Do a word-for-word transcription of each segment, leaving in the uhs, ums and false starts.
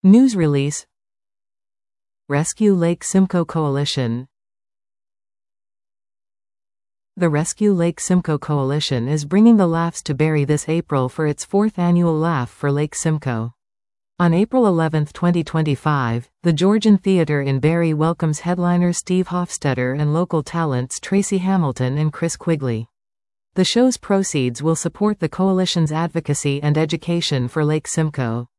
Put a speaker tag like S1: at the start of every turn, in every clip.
S1: News release. Rescue Lake Simcoe Coalition. The Rescue Lake Simcoe Coalition is bringing the laughs to Barrie this April for its fourth annual Laugh for Lake Simcoe. On April eleventh twenty twenty-five, the Georgian Theatre in Barrie welcomes headliners Steve Hofstetter and local talents Tracy Hamilton and Chris Quigley. The show's proceeds will support the coalition's advocacy and education for Lake Simcoe.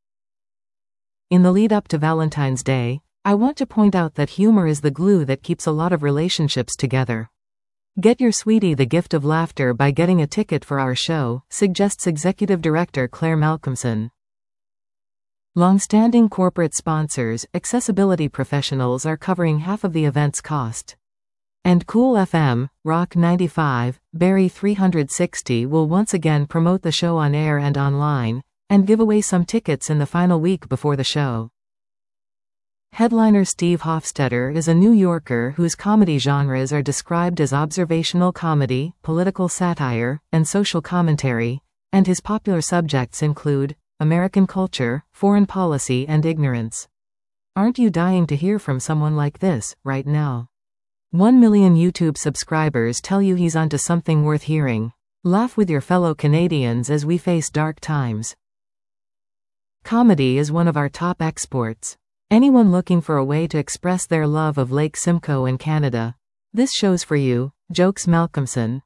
S1: In the lead-up to Valentine's Day, I want to point out that humor is the glue that keeps a lot of relationships together. Get your sweetie the gift of laughter by getting a ticket for our show, suggests Executive Director Claire Malcolmson. Long-standing corporate sponsors, accessibility professionals are covering half of the event's cost. And Cool F M, Rock ninety-five, Barrie three sixty will once again promote the show on air and online, and give away some tickets in the final week before the show. Headliner Steve Hofstetter is a New Yorker whose comedy genres are described as observational comedy, political satire, and social commentary, and his popular subjects include American culture, foreign policy, and ignorance. Aren't you dying to hear from someone like this, right now? One million YouTube subscribers tell you he's onto something worth hearing. Laugh with your fellow Canadians as we face dark times. Comedy is one of our top exports. Anyone looking for a way to express their love of Lake Simcoe and Canada? This show's for you, jokes Malcolmson.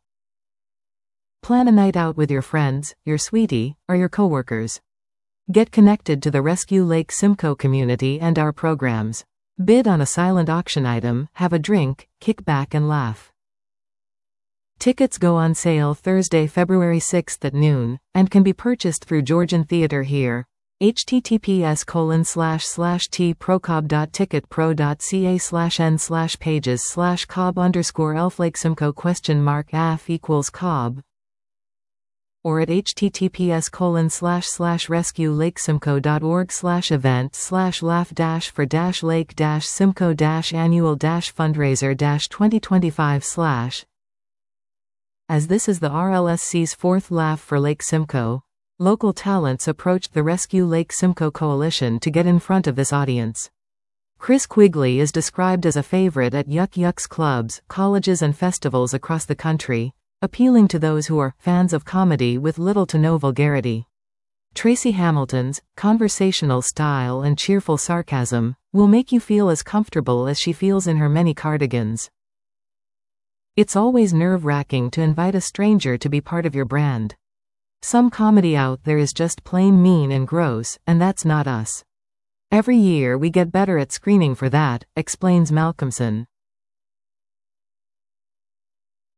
S1: Plan a night out with your friends, your sweetie, or your coworkers. Get connected to the Rescue Lake Simcoe community and our programs. Bid on a silent auction item, have a drink, kick back and laugh. Tickets go on sale Thursday, February sixth at noon, and can be purchased through Georgian Theatre here. https colon slash slash tprocob.ticketpro.ca slash n slash pages slash cob underscore elflakesimcoe question mark af equals cob, or at https colon slash slash rescuelakesimcoe.org slash event slash laugh dash for dash lake dash simcoe dash annual dash fundraiser dash twenty twenty-five slash. As this is the R L S C's fourth Laugh for Lake Simcoe, local talents approached the Rescue Lake Simcoe Coalition to get in front of this audience. Chris Quigley is described as a favorite at Yuck Yucks clubs, colleges and festivals across the country, appealing to those who are fans of comedy with little to no vulgarity. Tracy Hamilton's conversational style and cheerful sarcasm will make you feel as comfortable as she feels in her many cardigans. It's always nerve-wracking to invite a stranger to be part of your brand. Some comedy out there is just plain mean and gross, and that's not us. Every year we get better at screening for that, explains Malcolmson.